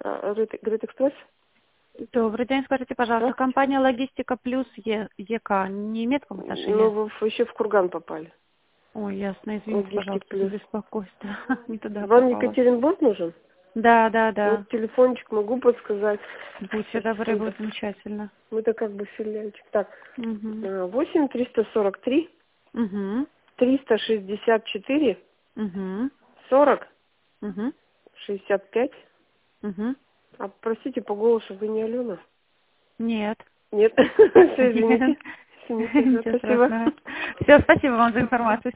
Грейт Экспресс? Добрый день, скажите, пожалуйста, Да? компания Логистика Плюс ЕК не имеет к вам отношения? Ну, вы еще в Курган попали. Ой, ясно, извините, Логистик пожалуйста, за Плюс. беспокойство. Не туда Вам попала. Екатеринбург нужен? Да, да, Вот да. телефончик могу подсказать. Будьте Сейчас, добры, секунду. будет замечательно. Мы-то как бы филиальчик. Так, Угу. 8 343 Угу. 364 Угу. 40 Угу. 65. Угу. А простите, по голосу вы не Алена? Нет. Нет, все, Нет. извините. Извините, ага, Ничего спасибо. страшного. Все, спасибо вам за информацию.